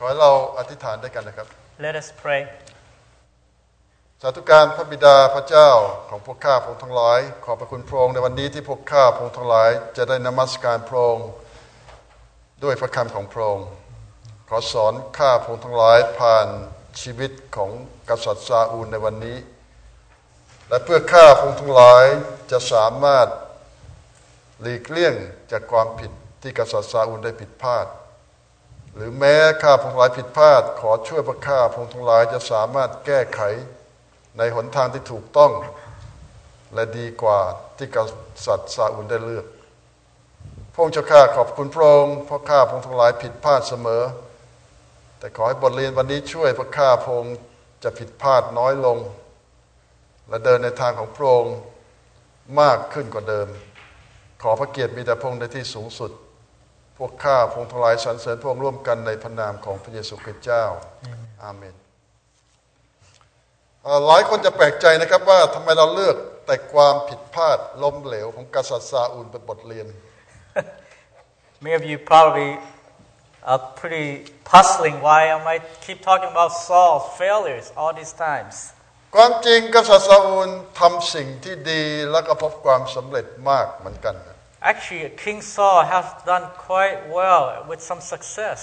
ขอให้เราอธิษฐานด้วยกันนะครับ Let us pray. สาธุการพระบิดาพระเจ้าของพวกข้าพระองค์ทั้งหลายขอบพระคุณพระองค์ในวันนี้ที่พวกข้าพระองค์ทั้งหลายจะได้นมัสการพระองค์ด้วยพระคำของพระองค์ขอสอนข้าพระองค์ทั้งหลายผ่านชีวิตของกษัตริย์ซาอูลในวันนี้และเพื่อข้าพระองค์ทั้งหลายจะสามารถหลีกเลี่ยงจากความผิดที่กษัตริย์ซาอูลได้ผิดพลาดหรือแม้ข้าพระองค์ทั้งหลายผิดพลาดขอช่วยพระข้าพระองค์ทั้งหลายจะสามารถแก้ไขในหนทางที่ถูกต้องและดีกว่าที่กษัตริย์ซาอูลได้เลือกพระองค์เจ้าข้าขอบคุณพระองค์เพราะข้าพระองค์ทั้งหลายผิดพลาดเสมอแต่ขอให้บทเรียนวันนี้ช่วยพระข้าพระองค์จะผิดพลาดน้อยลงและเดินในทางของพระองค์มากขึ้นกว่าเดิมขอพระเกียรติมีแต่พระองค์ในที่สูงสุดพวกข้าพระองค์ทั้งหลายสรรเสริญพระองค์ร่วมกันในพระนามของพระเยซูคริสต์เจ้าอาเมนหลายคนจะแปลกใจนะครับว่าทำไมเราเลือกแต่ความผิดพลาดล้มเหลวของกษัตริย์ซาอูลเป็นบทเรียน Many of you probably are pretty puzzling why am I keep talking about Saul's failures all these times. ความจริงกษัตริย์ซาอูลทำสิ่งที่ดีแล้วก็พบความสำเร็จมากเหมือนกัน Actually, King Saul has done quite well with some success.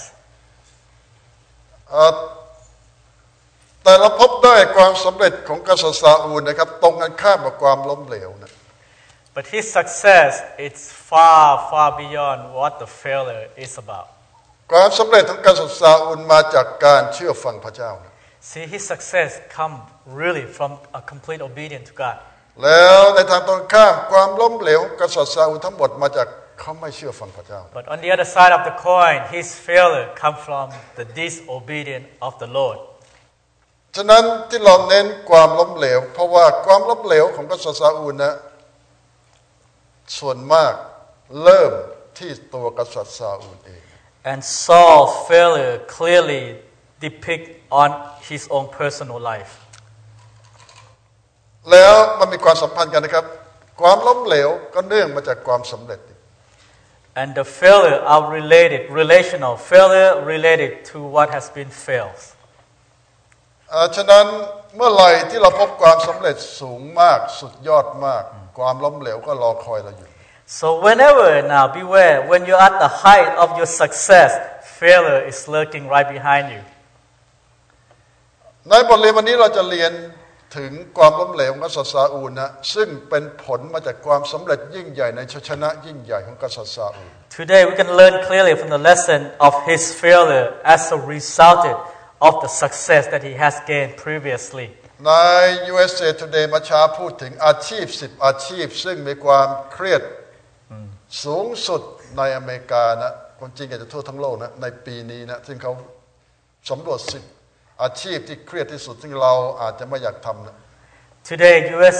แต่เราพบได้ความสำเร็จของกษัตริย์ซาอูลนะครับตรงกันข้ามกับความล้มเหลวนะ But his success it's far beyond what the failure is about. ความสำเร็จของกษัตริย์ซาอูลมาจากการเชื่อฟังพระเจ้านะ See, his success come really from a complete obedience to God. แล้วในทางตรงข้ามความล้มเหลวของกษัตริย์ซาอูลทั้งหมดมาจากเขาไม่เชื่อฟังพระเจ้า But on the other side of the coin, his failure come from the disobedience of the Lord. ฉะนั้นที่เราเน้นความล้มเหลวเพราะว่าความล้มเหลวของกษัตริย์ซาอูลนะส่วนมากเริ่มที่ตัวกษัตริย์ซาอูลเอง And Saul's failure clearly depict on his own personal life. แล้วมันมีความสัมพันธ์กันนะครับความล้มเหลวก็เนื่องมาจากความสำเร็จ And the failure are relational failure related to what has been failed. ฉะนั้นเมื่อไหร่ที่เราพบความสำเร็จสูงมากสุดยอดมากความล้มเหลวก็รอคอยเราอยู่ So whenever now beware when you're at the height of your success, failure is lurking right behind you. ในบทเรียนวันนี้เราจะเรียนถึงความล้มเหลวของกษัตริย์ซาอูลนะซึ่งเป็นผลมาจากความสำเร็จยิ่งใหญ่ในชัยชนะยิ่งใหญ่ของกษัตริย์ซาอูล Today we can learn clearly from the lesson of his failure as a result of the success that he has gained previously. ใน USA Today มาช้าพูดถึงอาชีพ10อาชีพซึ่งมีความเครียดสูงสุดในอเมริกานะคนจริงอาจจะทั่วทั้งโลกนะในปีนี้นะซึ่งเขาสำรวจ10อาชีพที่เครียดที่สุดซึ่งเราอาจจะไม่อยากทำนะ Today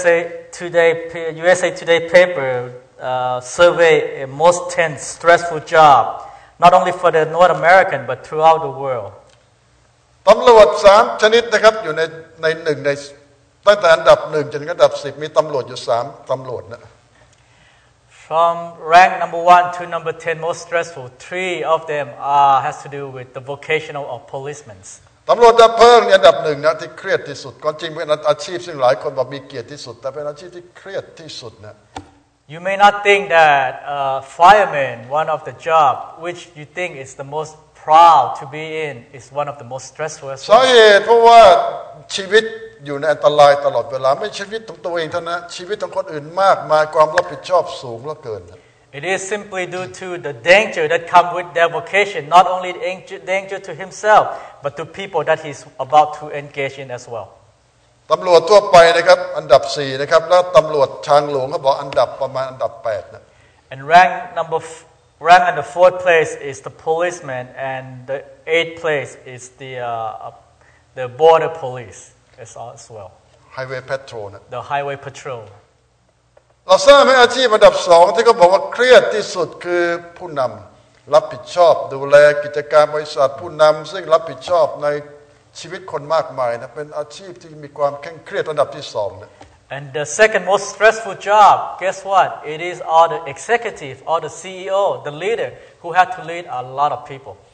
USA Today paper survey a most 10 stressful job not only for the North American but throughout the world. ตำรวจ3ชนิดนะครับอยู่ใน1ในตั้งแต่อันดับ1จนถึงอันดับ10มีตำรวจอยู่3ตำรวจนะ From rank number 1 to number 10 most stressful, 3 of them has to do with the vocational of policemen. ตำรวจดับเพลิงอันดับ1นะที่เครียดที่สุดก่อนจริงเป็นอาชีพซึ่งหลายคนบอกมีเกียรติที่สุดแต่เป็นอาชีพที่เครียดที่สุดนะ You may not think that fireman, one of the job which you think is the most proud to be in, is one of the most stressful. สาเหตุเพราะว่าชีวิตอยู่ในอันตรายตลอดเวลาไม่ชีวิตของตัวเองเท่านั้นชีวิตของคนอื่นมากมายความรับผิดชอบสูงเหลือเกิน It is simply due to the danger that come with their vocation, not only danger to himself, but to people that he's about to engage in as well. ตำรวจทั่วไปนะครับอันดับ4นะครับแล้วตำรวจทางหลวงเขาบอกอันดับประมาณอันดับ8นะ And rank in the 4th place is the policeman, and the 8th place is the border police as well. Highway Patrol นะ The highway patrol. เราทราบไหมอาชีพอันดับ2ที่เขาบอกว่าเครียดที่สุดคือผู้นำรับผิดชอบดูแลกิจการบริษัทผู้นำซึ่งรับผิดชอบในชีวิตคนมากมายนะเป็นอาชีพที่มีความเคร่งเครียดอันดับที่2นะ And the second most stressful job, guess what? It is all the executive, or the CEO, the leader who have to lead a lot of people.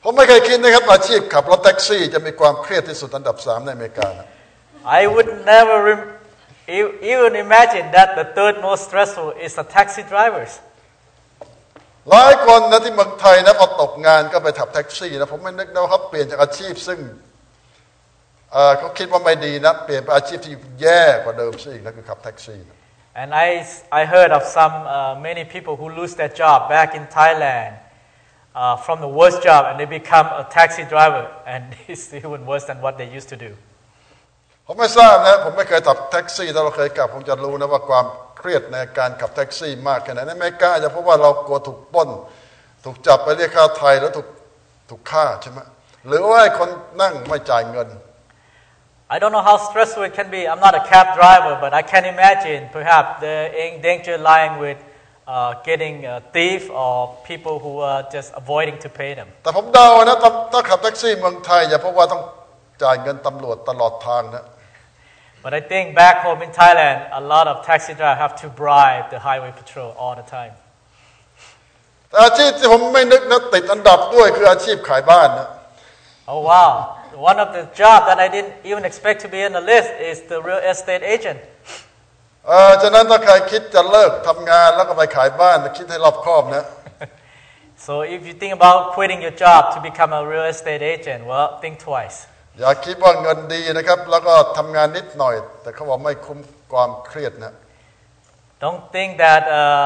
ผมไม่เคยคิดนะครับอาชีพขับรถแท็กซี่จะมีความเครียดที่สุดอันดับ3ในอเมริกานะ I would never even imagine that the third most stressful is the taxi drivers. หลายคนนะที่เมืองไทยนะพอตกงานก็ไปขับแท็กซี่นะผมไม่นึกนะว่าเขาเปลี่ยนจากอาชีพซึ่งเขาคิดว่าไม่ดีนะเปลี่ยนไปอาชีพที่แย่กว่าเดิมซะอีกนะคือขับแท็กซี่ And I heard of some many people who lose their job back in Thailand from the worst job and they become a taxi driver and it's even worse than what they used to do. ผมไม่ทราบนะผมไม่เคยขับแท็กซี่ถ้าเราเคยขับผมจะรู้นะว่าความเครียดในการขับแท็กซี่มากแค่ไหนในอเมริกาจะเพราะว่าเรากลัวถูกปล้นถูกจับไปเรียกค่าไทยแล้วถูกฆ่าใช่ไหมหรือว่าคนนั่งไม่จ่ายเงิน I don't know how stressful it can be. I'm not a cab driver, but I can imagine perhaps the danger lying with getting a thief or people who are just avoiding to pay them. แต่ผมเดานะถ้าขับแท็กซี่เมืองไทยอย่าเพราะว่าต้องจ่ายเงินตำรวจตลอดทางนะ But I think back home in Thailand, a lot of taxi drivers have to bribe the highway patrol all the time. แต่อาชีพที่ผมไม่นึกนะติดอันดับด้วยคืออาชีพขายบ้านนะ Oh wow. One of the jobs that I didn't even expect to be in the list is the real estate agent. ฉะนั้นถ้าใครคิดจะเลิกทำงานแล้วก็ไปขายบ้านคิดให้รอบคอบนะ So if you think about quitting your job to become a real estate agent, well, think twice. อย่าคิดว่าเงินดีนะครับแล้วก็ทำงานนิดหน่อยแต่เขาบอกไม่คุ้มความเครียดนะ Don't think that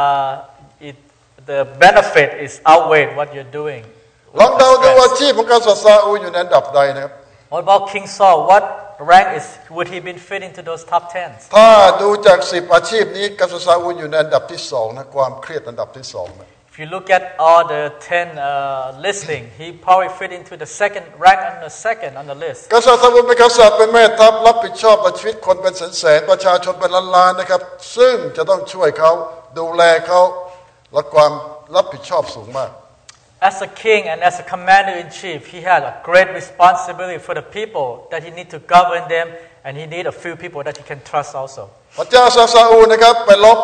the benefit is outweighed what you're doing. ลองเดาดูอาชีพของกษัตริย์ซาอูลอยู่ในอันดับใดนะครับ What about King Saul? What rank would he been fit into those top 10s? ถ้าดูจาก10อาชีพนี้กษัตริย์ซาอูลอยู่ในอันดับที่2นะความเครียดอันดับที่2นะ If you look at all the 10 listing, he probably fit into the second rank on the second on the list. กษัตริย์ซาอูลเป็นกษัตริย์เป็นแม่ทัพรับผิดชอบต่อชีวิตคนเป็นแสนๆประชาชนเป็นล้านๆนะครับซึ่งจะต้องช่วยเขาดูแลเขาและความรับผิดชอบสูงมาก As a king and as a commander-in-chief, he had a great responsibility for the people that he need to govern them, and he need a few people that he can trust also. พระเจ้าซาอูลนะครับไปรบ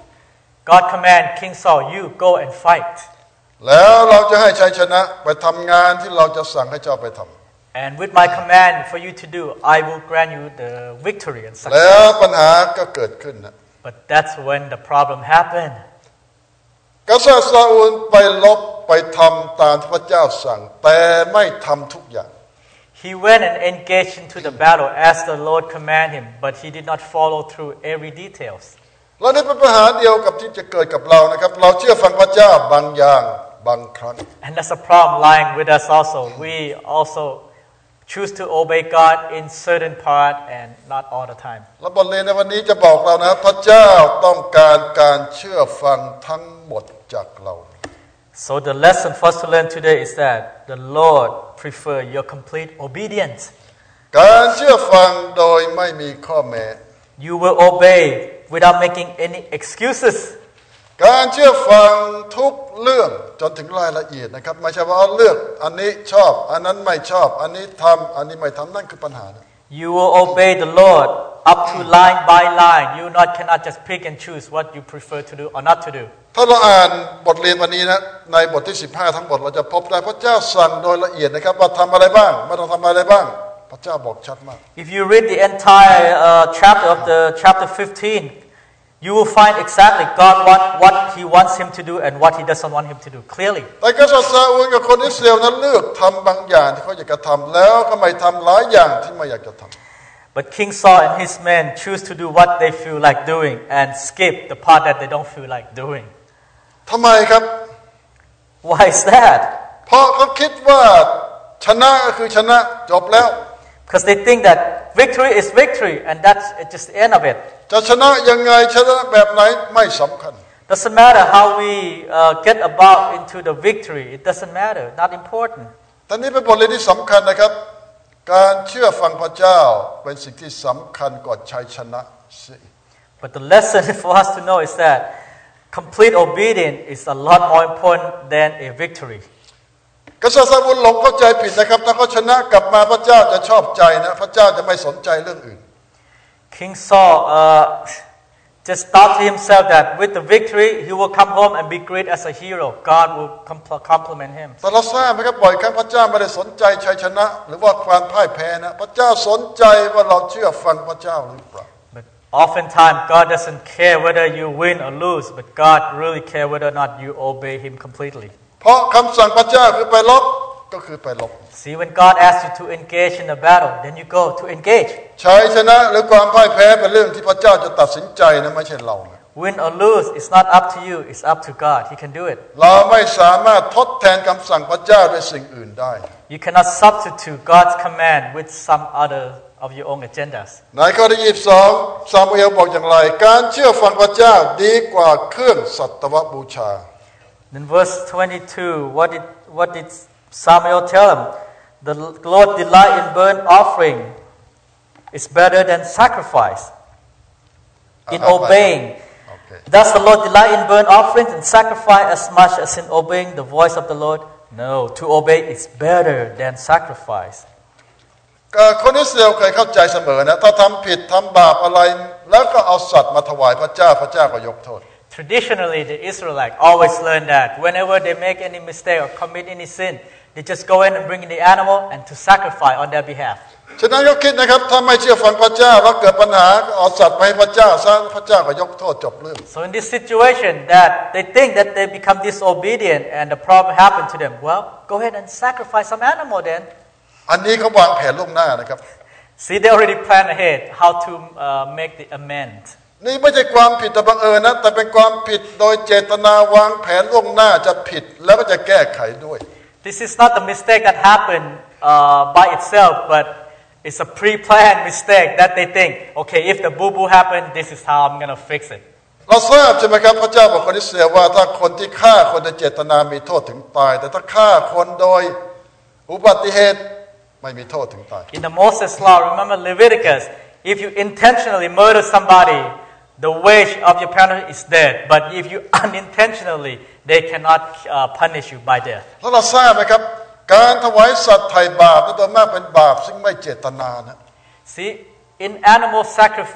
God command King Saul, you go and fight. แล้วเราจะให้ชัยชนะไปทำงานที่เราจะสั่งให้เจ้าไปทำ And with my command for you to do, I will grant you the victory and แล้ว success. ปัญหาก็เกิดขึ้นนะ But that's when the problem happened. กษัตริย์ซาอูลไปรบไปทำตามที่พระเจ้าสั่งแต่ไม่ทำทุกอย่าง He went and engaged into the battle as the Lord commanded him, but he did not follow through every details. และนี่เป็นปัญหาเดียวกับที่จะเกิดกับเรานะครับเราเชื่อฟังพระเจ้าบางอย่างบางครั้ง And that's a problem lying with us also. We also choose to obey God in certain part and not all the time. และบทเรียนในวันนี้จะบอกเรานะพระเจ้าต้องการเชื่อฟังทั้งหมดจากเรา So the lesson for us to learn today is that the Lord prefer your complete obedience. การเชื่อฟังโดยไม่มีข้อแม้ You will obey without making any excuses. การเชื่อฟังทุกเรื่องจนถึงรายละเอียดนะครับไม่ใช่ว่าเลือกอันนี้ชอบอันนั้นไม่ชอบอันนี้ทำอันนี้ไม่ทำนั่นคือปัญหานะ You will obey the Lord up to line by line. You cannot just pick and choose what you prefer to do or not to do. ถ้าเราอ่านบทเรียนวันนี้นะในบทที่15ทั้งบทเราจะพบได้พระเจ้าสั่งโดยละเอียดนะครับว่าทำอะไรบ้างไม่ต้องทำอะไรบ้างพระเจ้าบอกชัดมาก If you read the entire chapter of the chapter 15, you will find exactly God what He wants him to do and what He doesn't want him to do clearly. แต่กษัตริย์ซาอูลกับคนอิสราเอลนั้นเลือกทำบางอย่างที่เขาอยากจะทำแล้วก็ไม่ทำหลายอย่างที่ไม่อยากจะทำ But King Saul and his men choose to do what they feel like doing and skip the part that they don't feel like doing. ทำไมครับ Why is that? เพราะเขาคิดว่าชนะก็คือชนะจบแล้ว Because they think that victory is victory and that's just the end of it. จะชนะยังไงชนะแบบไหนไม่สำคัญ Doesn't matter how we get about into the victory. It doesn't matter. Not important. ตอนนี้เป็นบทเรียนที่สำคัญนะครับการเชื่อฟังพระเจ้าเป็นสิ่งที่สำคัญกว่าชัยชนะ But the lesson for us to know is that complete obedience is a lot more important than a victory. กษัตริย์ซาอูลหลงเข้าใจผิดนะครับถ้าเขาชนะกลับมาพระเจ้าจะชอบใจนะพระเจ้าจะไม่สนใจเรื่องอื่น King Saul just thought to himself that with the victory he will come home and be great as a hero. God will compliment him. แต่เราทราบไหมครับบ่อยครั้งพระเจ้าไม่ได้สนใจชัยชนะหรือว่าความพ่ายแพ้นะพระเจ้าสนใจว่าเราเชื่อฟังพระเจ้าหรือเปล่า But oftentimes God doesn't care whether you win or lose, but God really care whether or not you obey Him completely. เพราะคำสั่งพระเจ้าคือไปรบก็คือไปรบ See, when God asks you to engage in the battle, then you go to engage. ชัยชนะหรือความพ่ายแพ้เป็นเรื่องที่พระเจ้าจะตัดสินใจนะไม่ใช่เรา Win or lose, it's not up to you, it's up to God. He can do it. เราไม่สามารถทดแทนคำสั่งพระเจ้าด้วยสิ่งอื่นได้ You cannot substitute God's command with some other of your own agendas. ในข้อที่22ซามูเอลบอกอย่างไรการเชื่อฟังพระเจ้าดีกว่าเครื่องสัตวบูชา In verse 22, what did Samuel tell him? The Lord delight in burnt offering is better than sacrifice. In obeying. Does the Lord delight in burnt offerings and sacrifice as much as in obeying the voice of the Lord? No, to obey is better than sacrifice. คนอิสราเอลเคยเข้าใจเสมอนะถ้าทำผิดทำบาปอะไรแล้วก็เอาสัตว์มาถวายพระเจ้าพระเจ้าก็ยกโทษ Traditionally, the Israelites always learn that whenever they make any mistake or commit any sin, they just go in and bring in the animal and to sacrifice on their behalf. ฉะนั้นก็คิดนะครับถ้าไม่เชื่อฟังพระเจ้าแล้วเกิดปัญหาก็เอาสัตว์ไปให้พระเจ้าซะพระเจ้าก็ยกโทษจบเรื่อง So in this situation that they think that they become disobedient and the problem happened to them, well, go ahead and sacrifice some animal then. อันนี้เขาวางแผนล่วงหน้านะครับ See, they already plan ahead how to make the amend. นี่ไม่ใช่ความผิดแต่บังเอิญนะแต่เป็นความผิดโดยเจตนาวางแผนล่วงหน้าจะผิดแล้วก็จะแก้ไขด้วย This is not the mistake that happened by itself, but it's a pre-planned mistake that they think, okay, if the boo-boo happened, this is how I'm going to fix it. เราทราบใช่ไหมครับพระเจ้าบอกคนอิสราเอลว่าถ้าคนที่ฆ่าคนโดยเจตนามีโทษถึงตายแต่ถ้าฆ่าคนโดยอุบัติเหตุไม่มีโทษถึงตาย In the Moses law, remember Leviticus, if you intentionally murder somebody, the wage of your penalty is death. But if you unintentionally, they cannot punish you by death. แล้วเราทราบไหมครับการถวายสัตว์ไถ่บาปโดยมากเป็นบาปซึ่งไม่เจตนานะ See, in animal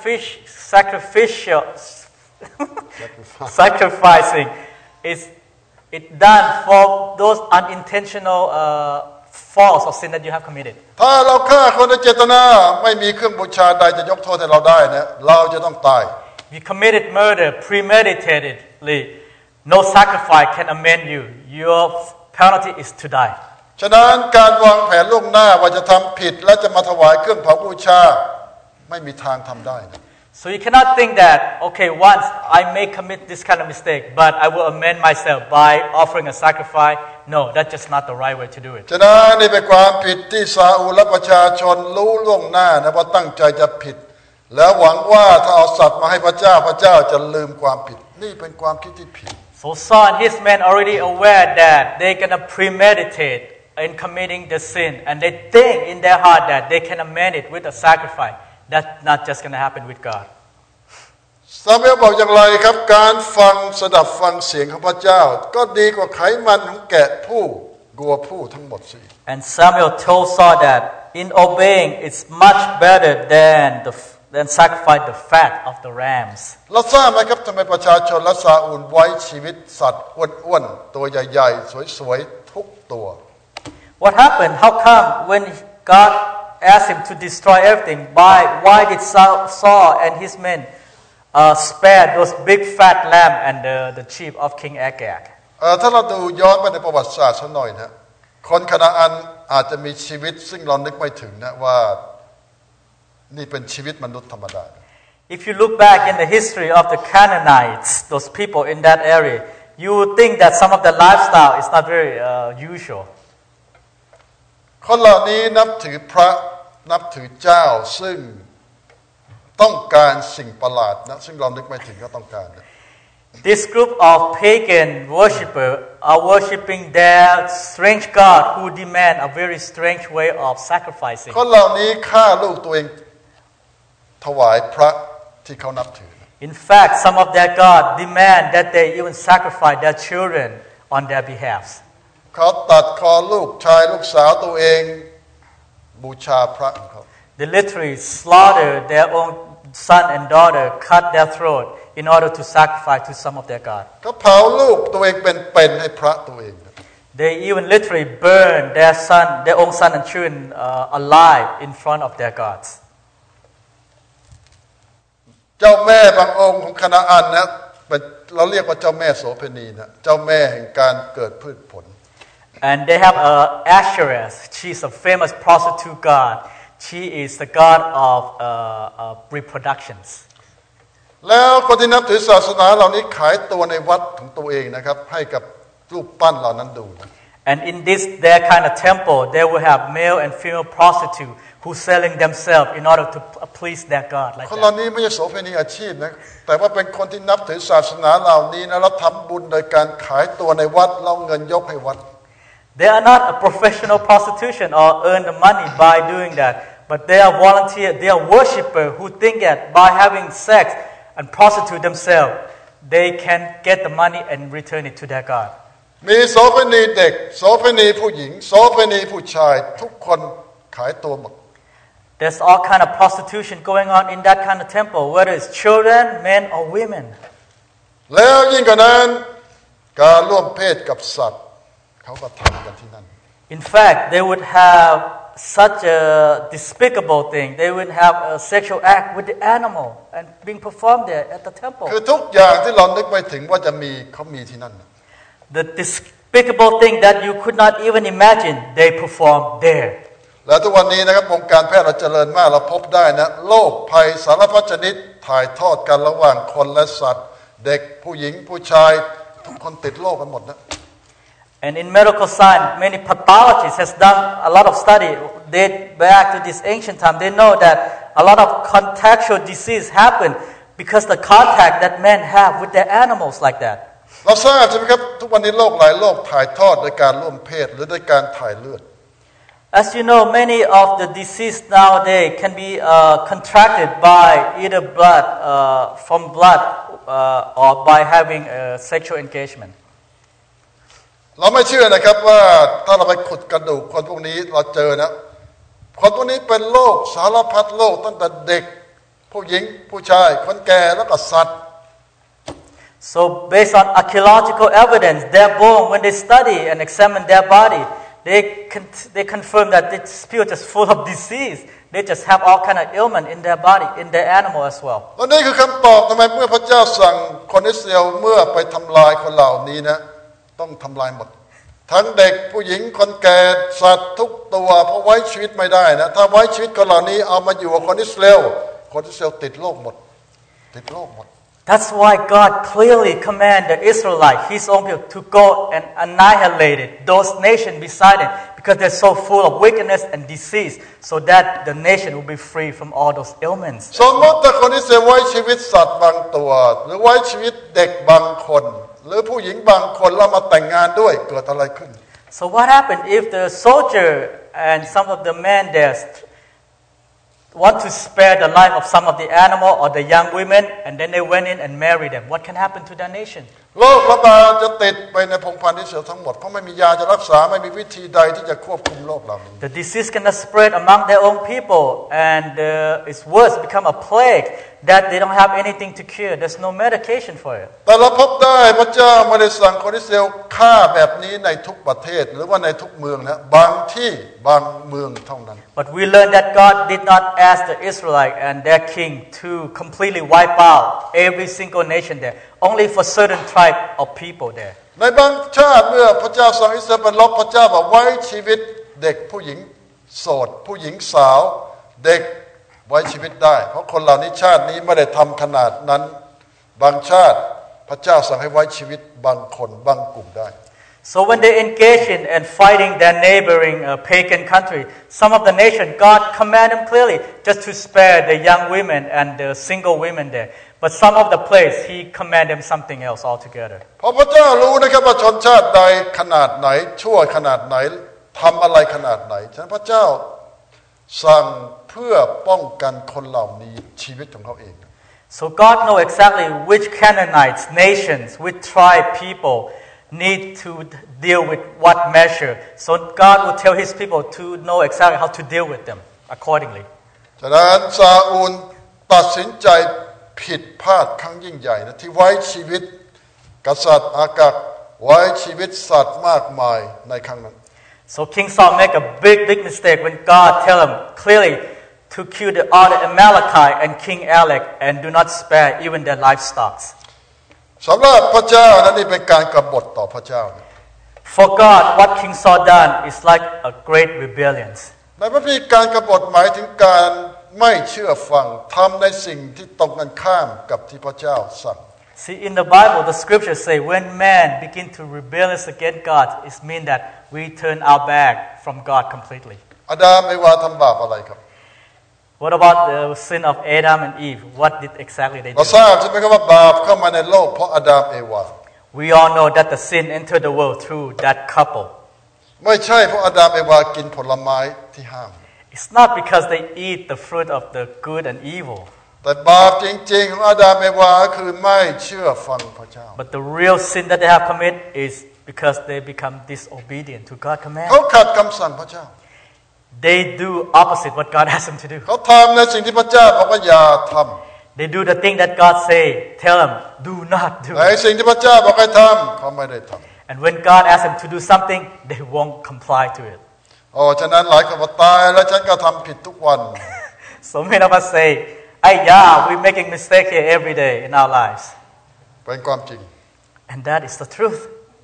sacrificing is it done for those unintentional faults or sin that you have committed. ถ้าเราฆ่าคนโดยเจตนาไม่มีเครื่องบูชาใดจะยกโทษให้เราได้นะเราจะต้องตาย If you committed murder premeditatedly, no sacrifice can amend you. Your penalty is to die. ฉะนั้นการวางแผนล่วงหน้าว่าจะทำผิดและจะมาถวายเครื่องเผาบูชาไม่มีทางทำได้นะ So you cannot think that, okay, once I may commit this kind of mistake, but I will amend myself by offering a sacrifice. No, that's just not the right way to do it. ฉะนั้นนี่เป็นความผิดที่ซาอูลและประชาชนรู้ล่วงหน้านะว่าตั้งใจจะผิดแล้วหวังว่าถ้าเอาสัตว์มาให้พระเจ้าพระเจ้าจะลืมความผิดนี่เป็นความคิดที่ผิด So Saul and his men already aware that they're going to premeditate in committing the sin, and they think in their heart that they can amend it with a sacrifice. That's not just going to happen with God. ซามูเอลบอกอย่างไรครับการฟังสดับฟังเสียงของพระเจ้าก็ดีกว่าไขมันของแกะผู้กัวผู้ทั้งหมดสิ And Samuel told Saul that in obeying it's much better than sacrifice the fat of the rams. เราทราบไหมครับทำไมประชาชนและซาอูลไว้ชีวิตสัตว์อ้วนๆตัวใหญ่ๆสวยๆทุกตัว What happened? How come when God asked him to destroy everything, why did Saul and his men spare those big fat lamb and the sheep of King Agag? ถ้าเราดูย้อนไปในประวัติศาสตร์สักหน่อยนะคนคณาอันอาจจะมีชีวิตซึ่งเรานึกไม่ถึงนะว่านี่เป็นชีวิตมนุษย์ธรรมดา If you look back in the history of the Canaanites, those people in that area, you would think that some of the lifestyle is not very usual. คนเหล่านี้นับถือพระนับถือเจ้าซึ่งต้องการสิ่งประหลาดนะซึ่งเรานึกไม่ถึงก็ต้องการนะ This group of pagan worshippers are worshiping their strange god who demand a very strange way of sacrificing. คนเหล่านี้ฆ่าลูกตัวเองถวายพระที่เขานับถือ In fact, some of their god demand that they even sacrifice their children on their behalf. เขาตัดคอลูกชายลูกสาวตัวเองบูชาพระของเขา They literally slaughter their own son and daughter, cut their throat in order to sacrifice to some of their god. เขาเผาลูกตัวเองเป็นให้พระตัวเอง They even literally burn their own son and children alive in front of their gods. เจ้าแม่บางองค์ของคณาอันนะเราเรียกว่าเจ้าแม่โสเภณีนะเจ้าแม่แห่งการเกิดพืชผล And they have Asherah. She's a famous prostitute god. She is the god of reproductions. แล้วคนที่นับถือศาสนาเหล่านี้ขายตัวในวัดของตัวเองนะครับให้กับรูปปั้นเหล่านั้นดู And in their kind of temple, they will have male and female prostitutes who selling themselves in order to please their god. Like คนเหล่านี้ไม่ใช่โสเภณีอาชีพนะแต่ว่าเป็นคนที่นับถือศาสนาเหล่านี้นะแล้วทำบุญโดยการขายตัวในวัดแล้วเงินยกให้วัด They are not a professional prostitution or earn the money by doing that, but they are volunteer. They are worshippers who think that by having sex and prostitute themselves, they can get the money and return it to their god. มีโสเภณีเด็กโสเภณีผู้หญิงโสเภณีผู้ชายทุกคนขายตัวหมด There's all kind of prostitution going on in that kind of temple, whether it's children, men or women. แล้วยิ่งกว่านั้นการร่วมเพศกับสัตว์เขาก็ทำกันที่นั่น In fact, they would have such a despicable thing. They would have a sexual act with the animal and being performed there at the temple. คือทุกอย่างที่เรานึกไม่ถึงว่าจะมีเขามีที่นั่น The despicable thing that you could not even imagine, they perform there. แล้วทุกวันนี้นะครับวงการแพทย์เราเจริญมากเราพบได้นะโรคภัยสารพัดชนิดถ่ายทอดกันระหว่างคนและสัตว์เด็กผู้หญิงผู้ชายทุกคนติดโรคกันหมดนะ And in medical science, many pathologists has done a lot of study. Date back to this ancient time. They know that a lot of contactual disease happen because the contact that men have with their animals like that. เราทราบใช่ไหมครับทุกวันนี้โรคหลายโรคถ่ายทอดโดยการร่วมเพศหรือโดยการถ่ายเลือด As you know, many of the disease nowadays can be contracted by either from blood or by having sexual engagement. เราไม่เชื่อนะครับว่าถ้าเราไปขุดกระดูกคนพวกนี้เราเจอนะคนพวกนี้เป็นโรคสารพัดโรคตั้งแต่เด็กผู้หญิงผู้ชายคนแก่แล้วก็สัตว์ So based on archaeological evidence, they're born when they study and examine their body. They confirm that this people just full of disease. They just have all kind of ailment in their body, in their animal as well. และนี่คือคำตอบทำไมเมื่อพระเจ้าสั่งคนอิสราเอลเมื่อไปทำลายคนเหล่านี้นะต้องทำลายหมดทั้งเด็กผู้หญิงคนแก่สัตว์ทุกตัวเพราะไว้ชีวิตไม่ได้นะถ้าไว้ชีวิตคนเหล่านี้เอามาอยู่กับคนอิสราเอลติดโรคหมดติดโรคหมด That's why God clearly commanded the Israelites, His own people, to go and annihilate those nations beside it because they're so full of wickedness and disease, so that the nation will be free from all those ailments. สมมติถ้าคนอิสราเอลไว้ชีวิตสัตว์บางตัวหรือไว้ชีวิตเด็กบางคนหรือผู้หญิงบางคนแล้วมาแต่งงานด้วยเกิดอะไรขึ้น So what happened if the soldier and some of the men there want to spare the life of some of the animal or the young women, and then they went in and married them? What can happen to their nation? โรคระบาดจะติดไปในพงศ์พันธุ์อิสราเอลทั้งหมดเพราะไม่มียาจะรักษาไม่มีวิธีใดที่จะควบคุมโรคเหล่านี้ The disease cannot spread among their own people, and it's worse, become a plague that they don't have anything to cure. There's no medication for it. แต่เราพบได้พระเจ้าไม่ได้สั่งคนอิสราเอลฆ่าแบบนี้ในทุกประเทศหรือว่าในทุกเมืองนะบางที่บางเมืองเท่านั้น But we learn that God did not ask the Israelites and their king to completely wipe out every single nation there, only for certain tribe of people there. ในบางชาติเมื่อพระเจ้าสั่งอิสราเอลไปรบพระเจ้าบอกไว้ชีวิตเด็กผู้หญิงโสดผู้หญิงสาวเด็กไว้ชีวิตได้เพราะคนเหล่านี้ชาตินี้ไม่ได้ทำขนาดนั้นบางชาติพระเจ้าสั่งให้ไว้ชีวิตบางคนบางกลุ่มได้ So when they engage in and fighting their neighboring pagan country, some of the nation, God commanded them clearly just to spare the young women and the single women there. But some of the place, He commanded them something else altogether. เพราะพระเจ้ารู้นะครับว่าชนชาติใดขนาดไหนชั่วขนาดไหนทำอะไรขนาดไหนฉะนั้นพระเจ้าสั่งเพื่อป้องกันคนเหล่านี้ชีวิตของเขาเอง So God knows exactly which Canaanites, nations, which tribe people need to deal with what measure. So God will tell His people to know exactly how to deal with them accordingly. ฉะนั้นซาอูลตัดสินใจผิดพลาดครั้งยิ่งใหญ่นะที่ไว้ชีวิตกษัตริย์อากักไว้ชีวิตสัตว์มากมายในครั้งนั้น So King Saul make a big mistake when God tell him clearly to kill all the Amalekite and King Agag and do not spare even their livestock. สำหรับพระเจ้านั้นนี่เป็นการกบฏต่อพระเจ้า For God, what King Saul done is like a great rebellion. ในพระคัมภีร์การกบฏหมายถึงการไม่เชื่อฟังทำในสิ่งที่ตรงกันข้ามกับที่พระเจ้าสั่ง See, in the Bible, the scriptures say when man begin to rebel against God, it means that we turn our back from God completely. อาดัมเอวาทำบาปอะไรครับ What about the sin of Adam and Eve? What did exactly they do? เราทราบใช่ไหมครับว่าบาปเข้ามาในโลกเพราะอาดัมเอวา We all know that the sin entered the world through that couple. ไม่ใช่เพราะอาดัมเอวากินผลไม้ที่ห้าม It's not because they eat the fruit of the good and evil. แต่บาปจริงๆของอาดัมเอวาคือไม่เชื่อฟังพระเจ้า But the real sin that they have committed is because they become disobedient to God's command. เขาขัดคำสั่งพระเจ้า They do opposite what God asks them to do. เขาทำในสิ่งที่พระเจ้าบอกว่าอย่าทำ They do the thing that God say, tell them, do not do. ในสิ่งที่พระเจ้าบอกให้ทำเขาไม่ได้ทำ And when God asks them to do something, they won't comply to it. โอ้ฉะนั้นหลายคนบอกตายแล้วฉันก็ทำผิดทุกวัน So many of us say, we're making mistake here every day in our lives. เป็นความจริง And that is the truth.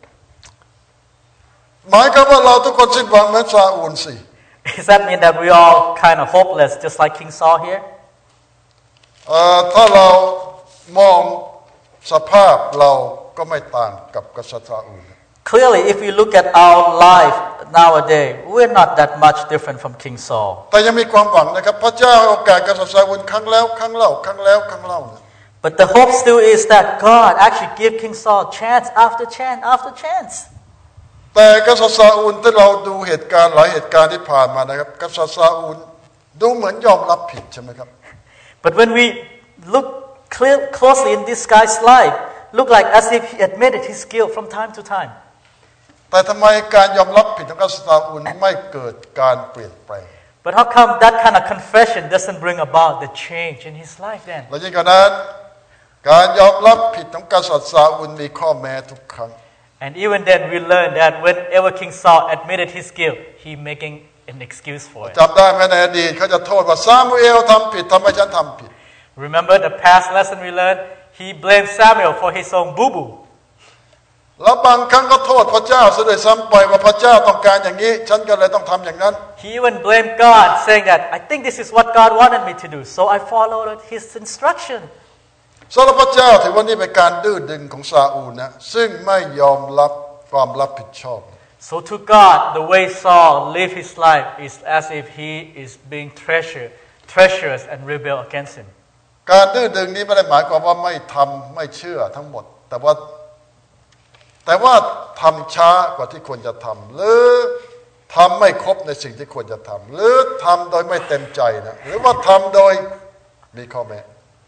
หมายความว่าเราทุกคนสิ้นหวังเหมือนซาอูลสิ Does that mean that we all kind of hopeless, just like King Saul here? ถ้าเรามองสภาพเราก็ไม่ต่างกับกษัตริย์ซาอูล Clearly, if we look at our life nowadays, we're not that much different from King Saul. แต่ยังมีความหวังนะครับพระเจ้าให้โอกาสกษัตริย์ซาอูลครั้งแล้วครั้งเล่าครั้งแล้วครั้งเล่า But the hope still is that God actually give King Saul chance after chance after chance. แต่กษัตริย์ซาอูลที่เราดูเหตุการณ์หลายเหตุการณ์ที่ผ่านมานะครับกษัตริย์ซาอูลดูเหมือนยอมรับผิดใช่ไหมครับ But when we look closely in this guy's life, look like as if he admitted his guilt from time to time. แต่ทำไมการยอมรับผิดของกษัตริย์ซาอูลไม่เกิดการเปลี่ยนแปลง But how come that kind of confession doesn't bring about the change in his life then? และยิ่งกว่านั้นการยอมรับผิดของกษัตริย์ซาอูลมีข้อแม้ทุกครั้ง And even then we learn that whenever King Saul admitted his guilt, he making an excuse for it. จำได้ไหมในอดีตเขาจะโทษว่าซามูเอลทำผิดทำไมฉันทำผิด Remember the past lesson we learned? He blamed Samuel for his own boo-boo. แล้วบางครั้งก็โทษพระเจ้าซะด้วยซ้ำไปว่าพระเจ้าต้องการอย่างนี้ฉันก็เลยต้องทำอย่างนั้น He even blamed God, saying that I think this is what God wanted me to do, so I followed his instruction. สำหรับพระเจ้าถือว่านี่เป็นการดื้อดึงของซาอูลนะซึ่งไม่ยอมรับความรับผิดชอบ So to God, the way Saul lived his life is as if he is being treacherous and rebel against him. การดื้อดึงนี้ไม่ได้หมายความว่าไม่ทำไม่เชื่อทั้งหมดแต่ว่าทำช้ากว่าที่ควรจะทำหรือทำไม่ครบในสิ่งที่ควรจะทำหรือทำโดยไม่เต็มใจนะหรือว่าทำโดยมีข้อแม้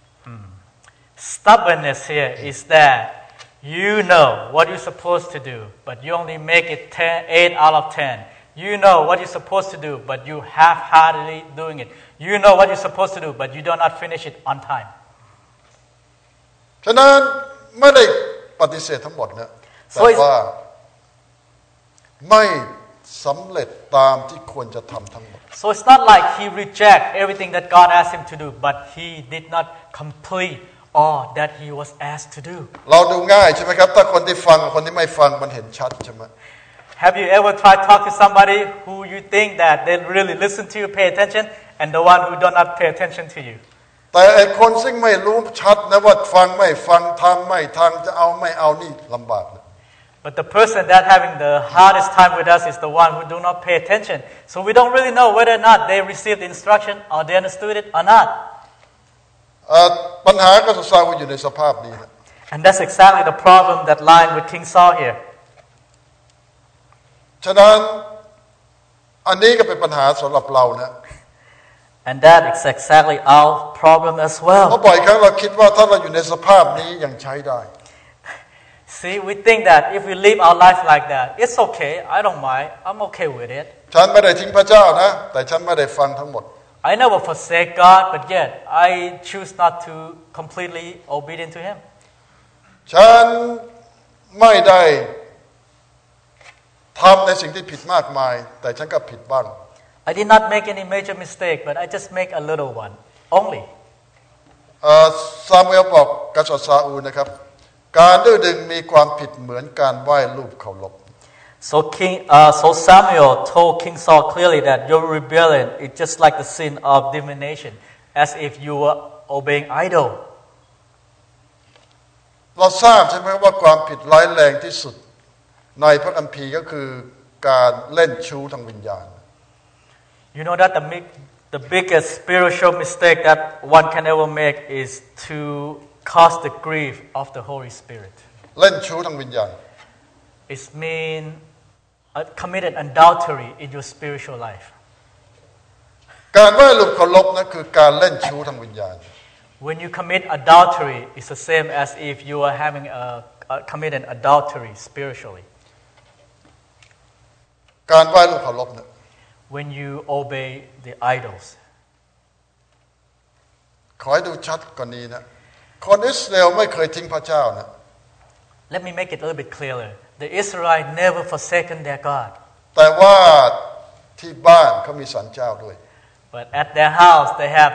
Stubbornness here is that you know what you're supposed to do, but you only make it 8 out of 10. You know what you're supposed to do, but you half-heartedly doing it. You know what you're supposed to do, but you do not finish it on time. ฉะนั้นไม่ได้ปฏิเสธทั้งหมดนะแต่ว่าไม่สำเร็จตามที่ควรจะทำทั้งหมด So it's not like he reject everything that God asked him to do, but he did not complete all that he was asked to do. เราดูง่ายใช่ไหมครับถ้าคนที่ฟังกับคนที่ไม่ฟังมันเห็นชัดใช่ไหม Have you ever tried to talk to somebody who you think that they really listen to you, pay attention, and the one who do not pay attention to you? แต่ไอ้คนซึ่งไม่รู้ชัดนะว่าฟังไม่ฟังทำไม่ทำจะเอาไม่เอานี่ลำบากนะ But the person that having the hardest time with us is the one who do not pay attention. So we don't really know whether or not they received the instruction or they understood it or not. ปัญหาก็ซาอูลอยู่ในสภาพนี้นะ And that's exactly the problem that lies with King Saul here. ฉะนั้นอันนี้ก็เป็นปัญหาสำหรับเรานะ And that is exactly our problem as เพราะ well. บ่อยครั้งเราคิดว่าถ้าเราอยู่ในสภาพนี้ยังใช้ได้ See, we think that if we live our life like that, it's okay. I don't mind. I'm okay with it. ฉันไม่ได้ทิ้งพระเจ้านะแต่ฉันไม่ได้ฟังทั้งหมด I never forsake God, but yet I choose not to completely obedient to Him. ฉันไม่ได้ทำในสิ่งที่ผิดมากมายแต่ฉันก็ผิดบ้าง I did not make any major mistake, but I just make a little one only. ซามูเอลบอกกษัตริย์ซาอูลนะครับการดื้อดึงมีความผิดเหมือนการไหว้รูปเคารพ So Samuel told King Saul clearly that your rebellion is just like the sin of divination, as if you were obeying idol. เราทราบใช่ไหมว่าความผิดร้ายแรงที่สุดในพระคัมภีร์ก็คือการเล่นชู้ทางวิญญาณ You know that the biggest spiritual mistake that one can ever make is to cause the grief of the Holy Spirit. เล่นชู้ทางวิญญาณ It means committed adultery in your spiritual life. การไหว้รูปเคารพนั่นคือการเล่นชู้ทางวิญญาณ When you commit adultery, it's the same as if you are having committed adultery spiritually. การไหว้รูปเคารพเนี่ย When you obey the idols. ขอให้ดูชัดกว่านี้นะคนอิสราเอลไม่เคยทิ้งพระเจ้านะ Let me make it a little bit clearer. The Israelites never forsaken their God. แต่ว่าที่บ้านเขามีศาลเจ้าด้วย But at their house, they have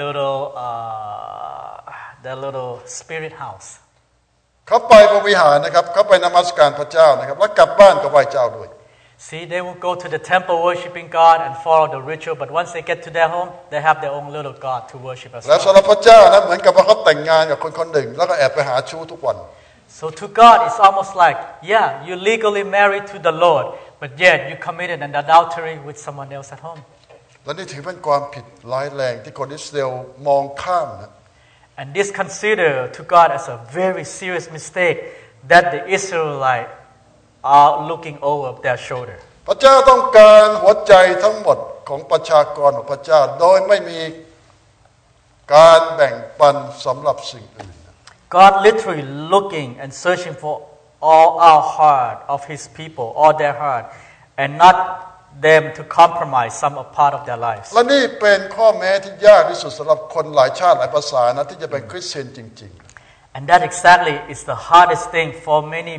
their little spirit house. เขาไปพระวิหารนะครับเขาไปนมัสการพระเจ้านะครับแล้วกลับบ้านก็ไหว้เจ้าด้วย See, they will go to the temple worshiping God and follow the ritual, but once they get to their home, they have their own little God to worship as แล้วสำหรับพระเจ้านะเหมือนกับว่าเขาแต่งงานกับคนคนหนึ่งแล้วก็แอบไปหาชู้ทุกวัน So to God, it's almost like, yeah, you legally married to the Lord, but yet you committed an adultery with someone else at home. และนี่ถือเป็นความผิดร้ายแรงที่คนอิสราเอลมองข้ามนะ And this considered to God as a very serious mistake that the Israelites are looking over their shoulder. พระเจ้าต้องการหัวใจทั้งหมดของประชากรของพระเจ้าโดยไม่มีการแบ่งปันสำหรับสิ่งอื่น God literally looking and searching for all our heart of His people, all their heart, and not them to compromise some part of their lives. และนี่เป็นข้อแม้ที่ยากที่สุดสำหรับคนหลายชาติหลายภาษานะที่จะเป็นคริสเตียนจริงๆ And that exactly is the hardest thing for many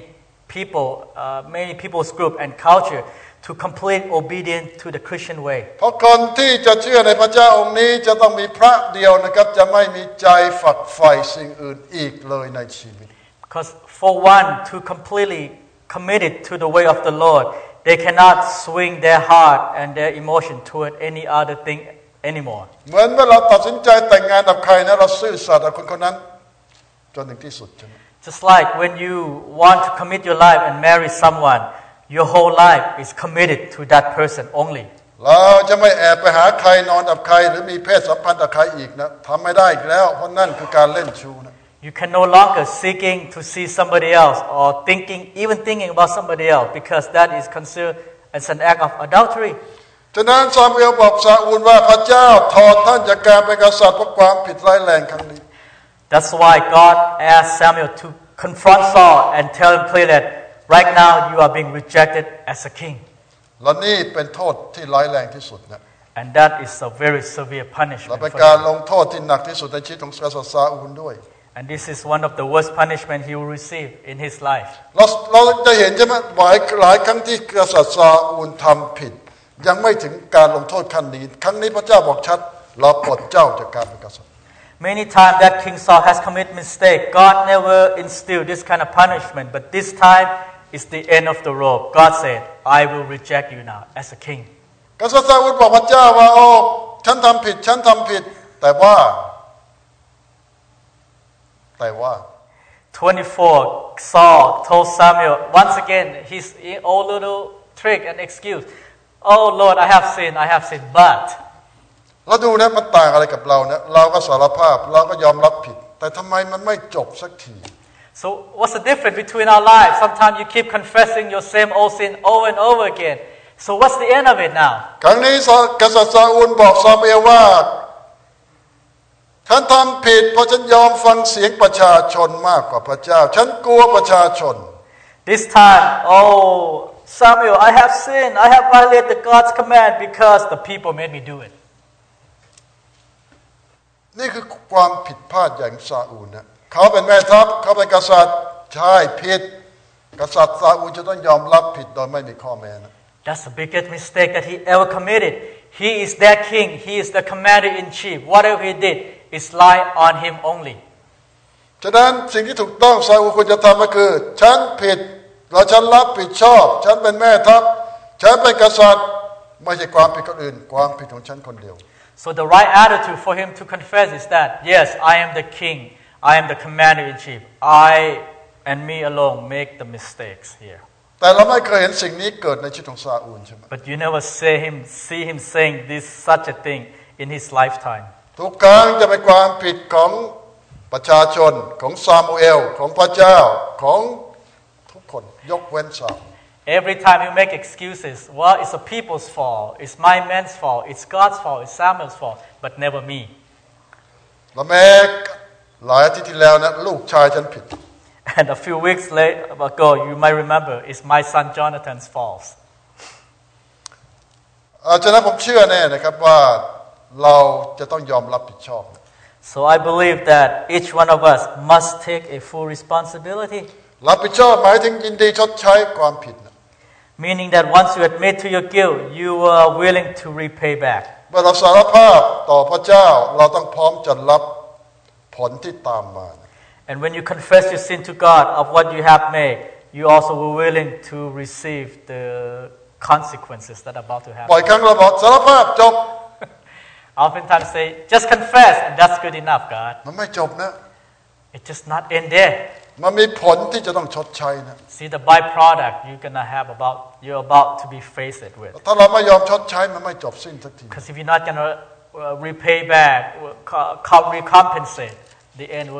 people's group and culture to complete obedience to the Christian way. เพราะคนที่จะเชื่อในพระเจ้าองค์นี้จะต้องมีพระเดียวนะครับจะไม่มีใจฝักใฝ่สิ่งอื่นอีกเลยในชีวิต Because for one to completely committed to the way of the Lord, they cannot swing their heart and their emotion toward any other thing anymore. เหมือนเมื่อเราตัดสินใจแต่งงานกับใครนะเราซื่อสัตย์กับคนคนนั้นจนถึงที่สุดใช่ไหม Just like when you want to commit your life and marry someone, your whole life is committed to that person only. เราจะไม่แอบไปหาใครนอนกับใครหรือมีเพศสัมพันธ์กับใครอีกนะทำไม่ได้อีกแล้วเพราะนั่นคือการเล่นชู้นะ You can no longer seeking to see somebody else or thinking about somebody else because that is considered as an act of adultery. ฉะนั้นซามูเอลบอกซาอูลว่าพระเจ้าถอดท่านจากการเป็นกษัตริย์เพราะความผิดร้ายแรงครั้งนี้ That's why God asked Samuel to confront Saul and tell him clearly that right now you are being rejected as a king. และนี่เป็นโทษที่ร้ายแรงที่สุดนะ And that is a very severe และ punishment เป็น for การ him. ลงโทษที่หนักที่สุดในชีวิตของกษัตริย์ซาอูลด้วย And this is one of the worst punishment he will receive in his life. เราจะเห็นใช่ไหมหลายครั้งที่กษัตริย์ซาอูลทำผิดยังไม่ถึงการลงโทษขั้นนี้ครั้งนี้พระเจ้าบอกชัดเราปลดเจ้าจากการเป็นกษัตริย์ Many times that King Saul has committed mistake, God never instilled this kind of punishment, but this time is the end of the rope. God said, I will reject you now as a king. กษัตริย์ซาอูลบอกพระเจ้าว่าโอ้ฉันทำผิดแต่ว่า 24, Saul told Samuel, once again, his old little trick and excuse. Oh Lord, I have sinned, but. เราดูนะมันต่างอะไรกับเรานะเราก็สารภาพเราก็ยอมรับผิดแต่ทำไมมันไม่จบสักที So what's the difference between our lives? Sometimes you keep confessing your same old sin over and over again. So what's the end of it now? ครั้งนี้กษัตริย์ซาอูลบอกซามูเอลว่าฉันทำผิดเพราะฉันยอมฟังเสียงประชาชนมากกว่าพระเจ้าฉันกลัวประชาชน This time, oh Samuel, I have sinned. I have violated God's command because the people made me do it. นี่คือความผิดพลาดอย่างซาอูลนะเขาเป็นแม่ทัพเขาเป็นกษัตริย์ใช่ผิดกษัตริย์ซาอูลจะต้องยอมรับผิดโดยไม่มีข้อแม้นะ That's the biggest mistake that he ever committed. He is their king. He is the commander in chief. Whatever he did is lie on him only. ฉะนั้นสิ่งที่ถูกต้องซาอูลควรจะทำก็คือฉันผิดแล้วฉันรับผิดชอบฉันเป็นแม่ทัพฉันเป็นกษัตริย์ไม่ใช่ความผิดคนอื่นความผิดของฉันคนเดียว So the right attitude for him to confess is that yes, I am the king. I am the commander in chief. I and me alone make the mistakes here. แต่เราไม่เคยเห็นสิ่งนี้เกิดในชีวิตของซาอูลใช่ไหม But you never see him saying this such a thing in his lifetime. ทุกครั้งจะเป็นความผิดของประชาชนของซามูเอลของพระเจ้าของทุกคนยกเว้นซาอูล Every time you make excuses, well, it's the people's fault, it's my man's fault, it's God's fault, it's Samuel's fault, but never me. และแม้หลายอาทิตย์ที่แล้วนะลูกชายฉันผิด And a few weeks ago, you might remember, it's my son Jonathan's fault. ฉะนั้นผมเชื่อแน่นะครับว่าเราจะต้องยอมรับผิดชอบ So I believe that each one of us must take a full responsibility. รับผิดชอบหมายถึงยินดีชดใช้ความผิด Meaning that once you admit to your guilt, you are willing to repay back. เมื่อเราสารภาพต่อพระเจ้าเราต้องพร้อมจะรับผลที่ตามมา And when you confess your sin to God of what you have made, you also were willing to receive the consequences that are about to happen. บ่อยครั้งเราบอกสารภาพจบ Oftentimes say, just confess and that's good enough, God. มันไม่จบนะ It just not end there. มันมีผลที่จะต้องชดใช้นะ See the byproduct you're about to be faced with. ถ้าเราไม่ยอมชดใช้มันไม่จบสิ้นสักที Because if you're not going to repay back, recompensate, the end will